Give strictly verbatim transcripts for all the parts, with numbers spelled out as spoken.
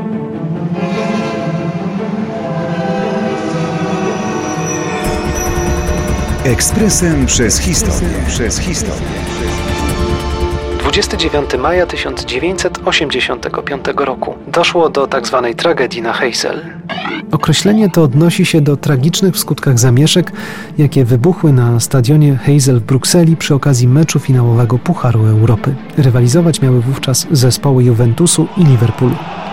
Ekspresem przez historię. Przez historię. dwudziestego dziewiątego maja tysiąc dziewięćset osiemdziesiątego piątego roku doszło do tzw. tragedii na Heysel. Określenie to odnosi się do tragicznych w skutkach zamieszek, jakie wybuchły na stadionie Heysel w Brukseli przy okazji meczu finałowego Pucharu Europy. Rywalizować miały wówczas zespoły Juventusu i Liverpoolu.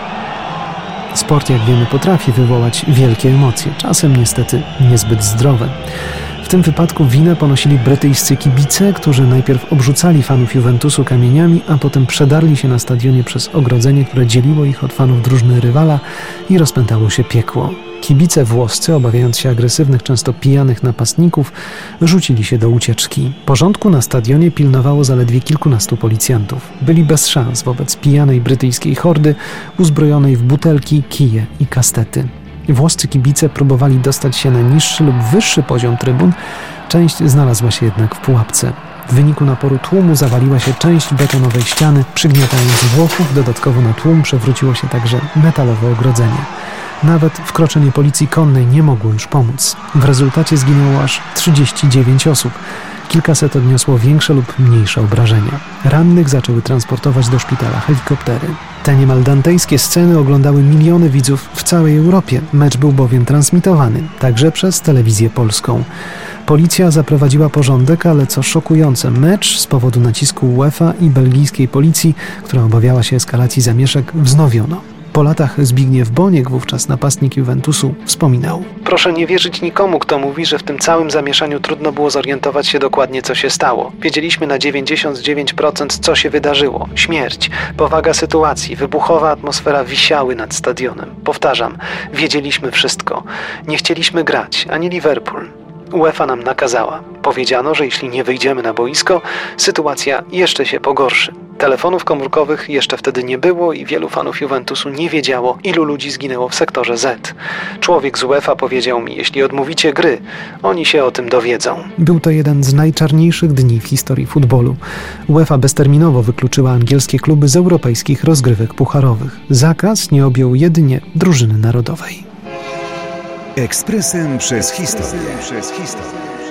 Sport, jak wiemy, potrafi wywołać wielkie emocje, czasem niestety niezbyt zdrowe. W tym wypadku winę ponosili brytyjscy kibice, którzy najpierw obrzucali fanów Juventusu kamieniami, a potem przedarli się na stadionie przez ogrodzenie, które dzieliło ich od fanów drużyny rywala i rozpętało się piekło. Kibice włoscy, obawiając się agresywnych, często pijanych napastników, rzucili się do ucieczki. Porządku na stadionie pilnowało zaledwie kilkunastu policjantów. Byli bez szans wobec pijanej brytyjskiej hordy, uzbrojonej w butelki, kije i kastety. Włoscy kibice próbowali dostać się na niższy lub wyższy poziom trybun, część znalazła się jednak w pułapce. W wyniku naporu tłumu zawaliła się część betonowej ściany, przygniatając Włochów. Dodatkowo na tłum przewróciło się także metalowe ogrodzenie. Nawet wkroczenie policji konnej nie mogło już pomóc. W rezultacie zginęło aż trzydzieści dziewięć osób. Kilkaset odniosło większe lub mniejsze obrażenia. Rannych zaczęły transportować do szpitala helikoptery. Te niemal dantejskie sceny oglądały miliony widzów w całej Europie. Mecz był bowiem transmitowany, także przez telewizję polską. Policja zaprowadziła porządek, ale co szokujące, mecz z powodu nacisku UEFA i belgijskiej policji, która obawiała się eskalacji zamieszek, wznowiono. Po latach Zbigniew Boniek, wówczas napastnik Juventusu, wspominał: Proszę nie wierzyć nikomu, kto mówi, że w tym całym zamieszaniu trudno było zorientować się dokładnie, co się stało. Wiedzieliśmy na dziewięćdziesiąt dziewięć procent, co się wydarzyło. Śmierć, powaga sytuacji, wybuchowa atmosfera wisiały nad stadionem. Powtarzam, wiedzieliśmy wszystko. Nie chcieliśmy grać, ani Liverpool. UEFA nam nakazała. Powiedziano, że jeśli nie wyjdziemy na boisko, sytuacja jeszcze się pogorszy. Telefonów komórkowych jeszcze wtedy nie było i wielu fanów Juventusu nie wiedziało, ilu ludzi zginęło w sektorze Z. Człowiek z UEFA powiedział mi, jeśli odmówicie gry, oni się o tym dowiedzą. Był to jeden z najczarniejszych dni w historii futbolu. UEFA bezterminowo wykluczyła angielskie kluby z europejskich rozgrywek pucharowych. Zakaz nie objął jedynie drużyny narodowej. Ekspresem przez historię. Przez historię.